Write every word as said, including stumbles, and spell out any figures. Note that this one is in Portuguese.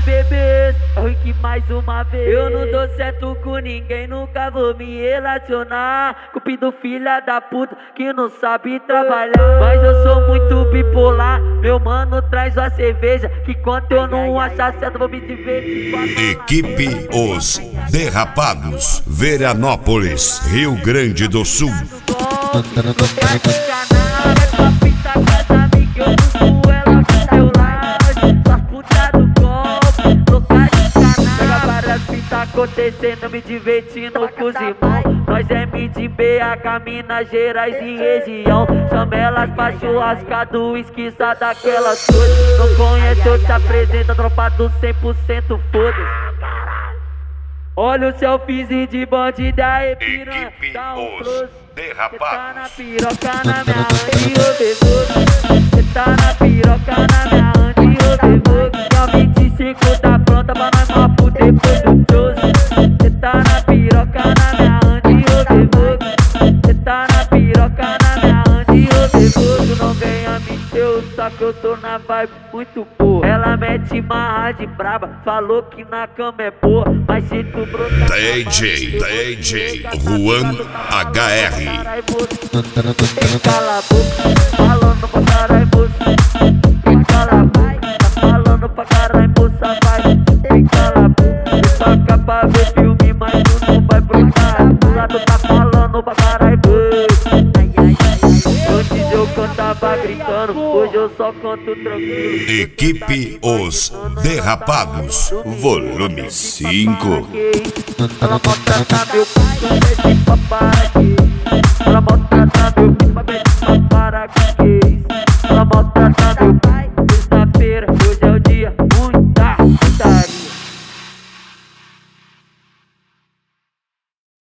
bebês, Rick mais uma vez. Eu não dou certo com ninguém, nunca vou me relacionar. Cupido filha da puta que não sabe trabalhar. Mas eu sou muito bipolar, meu mano traz a cerveja, que quando eu não achar certo vou me divertir. Equipe Os Derrapados, Veranópolis, Rio Grande do Sul. Acontecendo, me divertindo com os irmãos. Nós é M D B H, Minas Gerais e região. Chama elas pra churrascar do esquiça daquelas coisas. Não conhece, eu te apresento, tropa do cem por cento, foda-se. Olha o selfiezinho de bandido aí, piranha. Dá um close. Cê tá na piroca na minha hand, ô bebê. Cê tá na piroca na minha hand, ô bebê. E a vinte e cinco tá pronta pra nós mafu depois do doze. Cê tá na piroca na minha hand, ô bebê. Cê tá na piroca na minha hand, ô bebê. Tu não venha me encher o saco, eu tô na vibe muito boa. Ela mete marra de braba, falou que na cama é boa. Mas se tu brotar D J, D J Juan H R. Cala a boca, falando pra caralho você. Cala a boca, tá falando pra caralho moça, vai. Cala a boca, vem pra cá pra ver filme, mas tu não vai brotar. Do lado tá falando pra caralho você. Antes eu cantava gritando, hoje eu só canto tranquilo. Equipe Os Derrapados, volume cinco. Ela maltrata meu puto, esse papai aqui. Ela